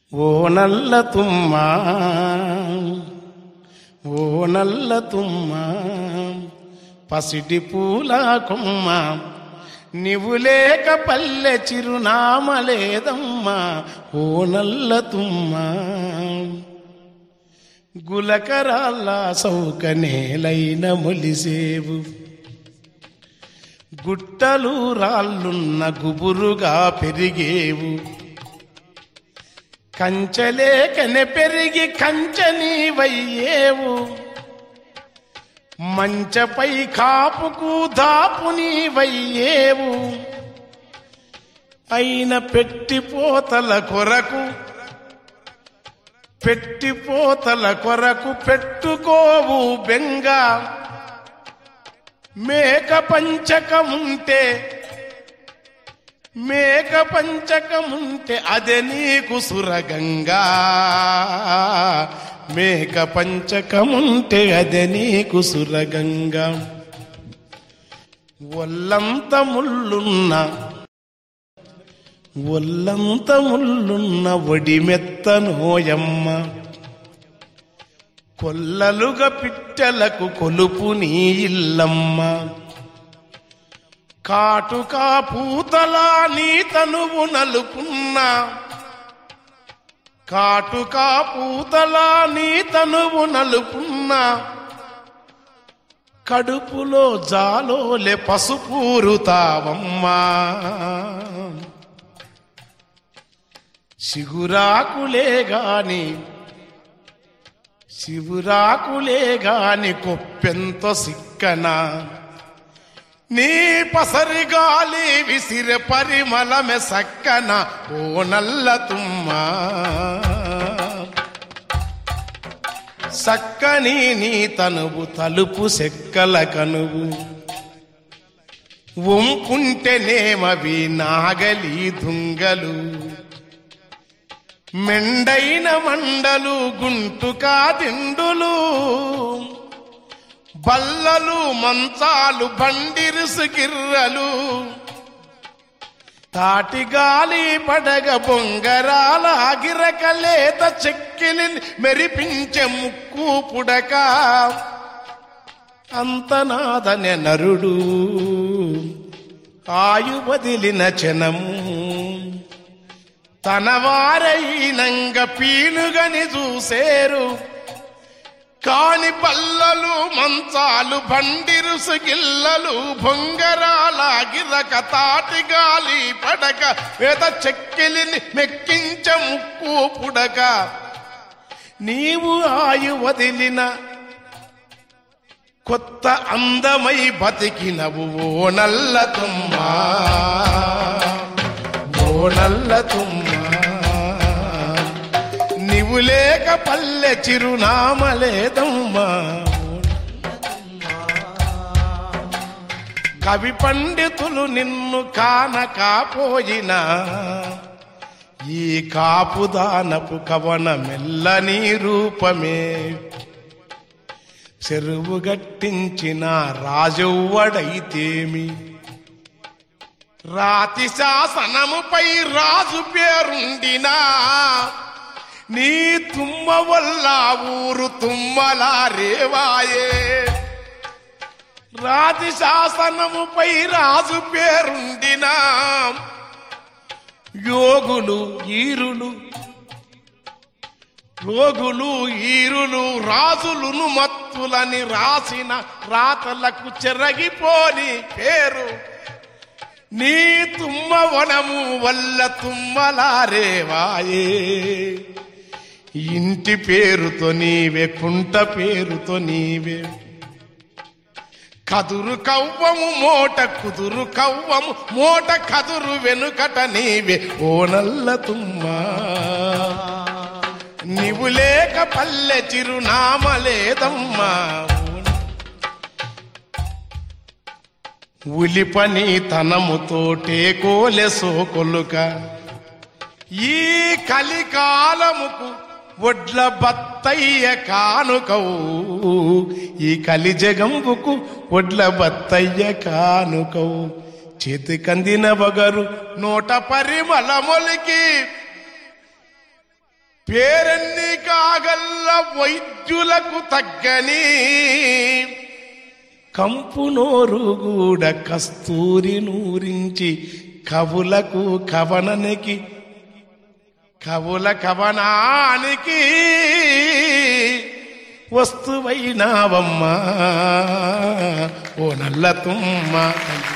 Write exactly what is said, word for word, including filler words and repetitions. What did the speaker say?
ఓ నల్ల తుమ్మ ఓ నల్ల తుమ్మ పసిటి పూల కొమ్మ నీవు లేక పల్లె చిరునామ లేదమ్మా ఓ నల్ల తుమ్మ గులకరాళ్ళ సౌక నేలైన మొలిసేవు గుట్టలు రాళ్ళున్న గుబురుగా పెరిగేవు కంచలేకనే పెరిగి కంచని వయ్యేవు మంచపై కాపుకు దాపుని వయ్యేవు అయిన పెట్టిపోతల కొరకు పెట్టిపోతల కొరకు పెట్టుకోవు బెంగ మేక పంచకముంటే మేక పంచకముంటే అదే నీకు సురగంగా మేక పంచకముంటే అదే నీకు సురగంగా ఒల్లంత ముళ్ళున్న ఒల్లంత ముళ్ళున్న ఒడిమెత్తనోయమ్మ కొల్లలుగా పిట్టలకు కొలుపు నీ ఇల్లమ్మ కాటుకా పూతలా నీ తనువు నలుపున్న కాటుకా పూతలా నీ తనువు నలుపున్న కడుపులో జాలోలే పసుపూరుతావమ్మా శిగురాకులే గాని శివురాకులే గాని కొప్పెంతో సిక్కనా నీ పసరి గాలి విసిరె పరిమళమె సక్కన ఓ నల్ల తుమ్మ సక్కని నీ తనువు తలుపు సెక్కల కనువు వంపుంటేనేమవి నాగలి దుంగలు మెండైన మండలు గుంటుకా దిండులు బల్లలు మంచాలు బండిరుసు గిర్రలు తాటిగాలి పడగ బొంగరాల గిరకలేత చెక్కిలి మెరిపించే ముక్కు పుడక అంతనాదనె నరుడు ఆయు వదిలిన చనము తన వారైనంగ పీనుగని చూసేరు కాని బల్లలు మంచాలు బండిరుసు గిల్లలు బొంగరాల గిరక తాటిగాలి పడక వేద చెక్కిలిని మెక్కించ ముక్కు పుడక నీవు ఆయు వదిలిన కొత్త అందమై బతికినవు ఓ నల్ల తుమ్మ ఓ నల్ల తుమ్మ నీవు లేక పల్లె చిరునామ లేదమ్మా కవి పండితులు నిన్ను కానకపోయినా ఈ కాపుదానపు కవన మెల్లని రూపమే చెరువు గట్టించిన రాజువ్వడైతేమి రాతి శాసనముపై రాజు పేరుండినా నీ తుమ్మ వల్ల ఊరు తుమ్మలా రేవాయే రాతి శాసనముపై రాజు పేరుండినా యోగులు ఈరులు యోగులు ఈరులు రాజులును మత్తులని రాసిన రాతలకు చెరగిపోని పేరు నీ తుమ్మ వనము వల్ల తుమ్మలా రేవాయే ఇంటి పేరుతో నీవే కుంట పేరుతో నీవే కదురు కవ్వము మోట కుదురు కవ్వము మోట కదురు వెనుకట నీవే ఓ నల్ల తుమ్మ నీవు లేక పల్లె చిరునామ లేదమ్మా ఉలిపని తనముతోటే కోలె సోకొలుక ఈ కలికాలముకు ఒడ్ల బత్తయ్య కానుకవు ఈ కలి జగంబుకు ఒడ్ల బత్తయ్య కానుకవు చేతికందిన బగరు నోట పరిమళ మొలికి పేరెన్ని కాగల్ల వైద్యులకు తగ్గని కంపు నోరు గూడ కస్తూరి నూరించి కవులకు కవననికి కవుల కవనానికి వస్తువైనావమ్మా ఓ నల్ల తుమ్మ.